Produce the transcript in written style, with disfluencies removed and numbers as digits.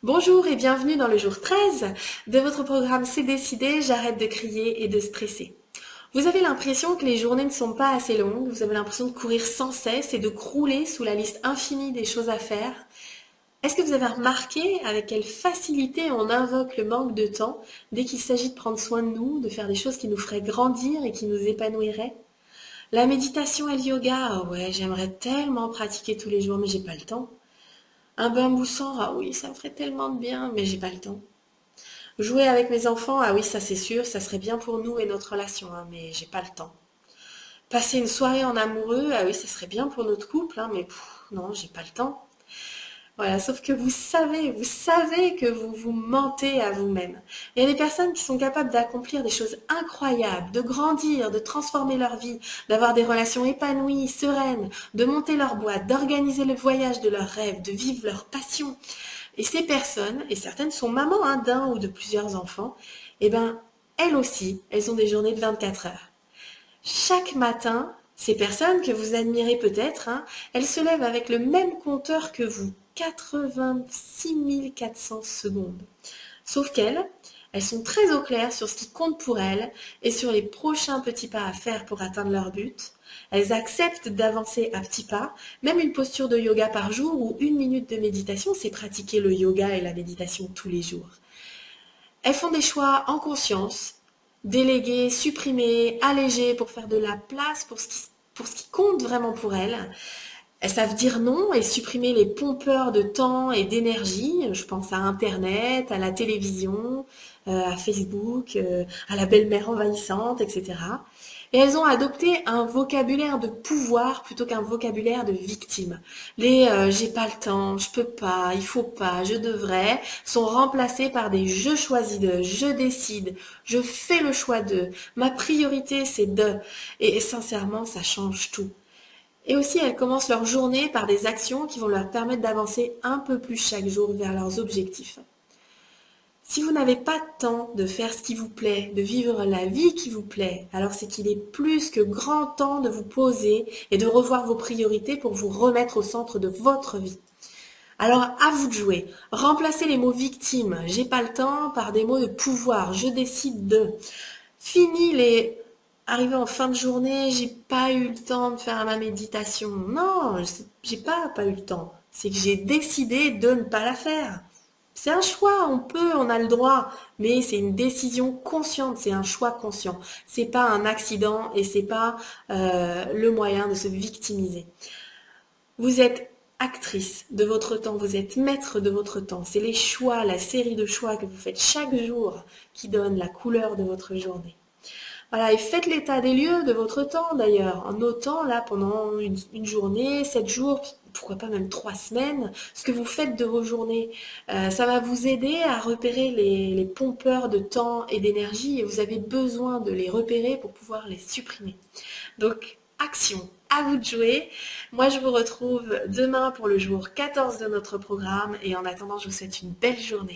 Bonjour et bienvenue dans le jour 13 de votre programme C'est décidé, j'arrête de crier et de stresser. Vous avez l'impression que les journées ne sont pas assez longues, vous avez l'impression de courir sans cesse et de crouler sous la liste infinie des choses à faire. Est-ce que vous avez remarqué avec quelle facilité on invoque le manque de temps dès qu'il s'agit de prendre soin de nous, de faire des choses qui nous feraient grandir et qui nous épanouiraient? La méditation et le yoga, ah ouais, j'aimerais tellement pratiquer tous les jours mais j'ai pas le temps. Un bain moussant, ah oui, ça me ferait tellement de bien, mais j'ai pas le temps. Jouer avec mes enfants, ah oui, ça c'est sûr, ça serait bien pour nous et notre relation, hein, mais j'ai pas le temps. Passer une soirée en amoureux, ah oui, ça serait bien pour notre couple, hein, mais non, j'ai pas le temps. Voilà, sauf que vous savez que vous vous mentez à vous-même. Il y a des personnes qui sont capables d'accomplir des choses incroyables, de grandir, de transformer leur vie, d'avoir des relations épanouies, sereines, de monter leur boîte, d'organiser le voyage de leurs rêves, de vivre leur passion. Et ces personnes, et certaines sont mamans d'un ou de plusieurs enfants, eh ben, elles aussi, elles ont des journées de 24 heures. Chaque matin, ces personnes que vous admirez peut-être, elles se lèvent avec le même compteur que vous, 86 400 secondes. Sauf qu'elles, elles sont très au clair sur ce qui compte pour elles et sur les prochains petits pas à faire pour atteindre leur but. Elles acceptent d'avancer à petits pas, même une posture de yoga par jour ou 1 minute de méditation, c'est pratiquer le yoga et la méditation tous les jours. Elles font des choix en conscience, déléguer, supprimer, alléger pour faire de la place pour ce qui compte vraiment pour elles. Elles savent dire non et supprimer les pompeurs de temps et d'énergie. Je pense à Internet, à la télévision, à Facebook, à la belle-mère envahissante, etc. Et elles ont adopté un vocabulaire de pouvoir plutôt qu'un vocabulaire de victime. Les j'ai pas le temps, je peux pas, il faut pas, je devrais sont remplacés par des je choisis de, je décide, je fais le choix de, ma priorité c'est de. Et sincèrement, ça change tout. Et aussi, elles commencent leur journée par des actions qui vont leur permettre d'avancer un peu plus chaque jour vers leurs objectifs. Si vous n'avez pas de temps de faire ce qui vous plaît, de vivre la vie qui vous plaît, alors c'est qu'il est plus que grand temps de vous poser et de revoir vos priorités pour vous remettre au centre de votre vie. Alors à vous de jouer. Remplacez les mots victime, j'ai pas le temps par des mots de pouvoir, je décide de. Fini les arrivé en fin de journée, j'ai pas eu le temps de faire ma méditation. Non, j'ai pas eu le temps. C'est que j'ai décidé de ne pas la faire. C'est un choix, on a le droit, mais c'est une décision consciente, c'est un choix conscient. C'est pas un accident et c'est pas le moyen de se victimiser. Vous êtes actrice de votre temps, vous êtes maître de votre temps. C'est les choix, la série de choix que vous faites chaque jour qui donne la couleur de votre journée. Voilà, et faites l'état des lieux de votre temps d'ailleurs, en notant là pendant une journée, 7 jours, pourquoi pas même 3 semaines, ce que vous faites de vos journées. Ça va vous aider à repérer les pompeurs de temps et d'énergie et vous avez besoin de les repérer pour pouvoir les supprimer. Donc, action, à vous de jouer. Moi, je vous retrouve demain pour le jour 14 de notre programme et en attendant, je vous souhaite une belle journée.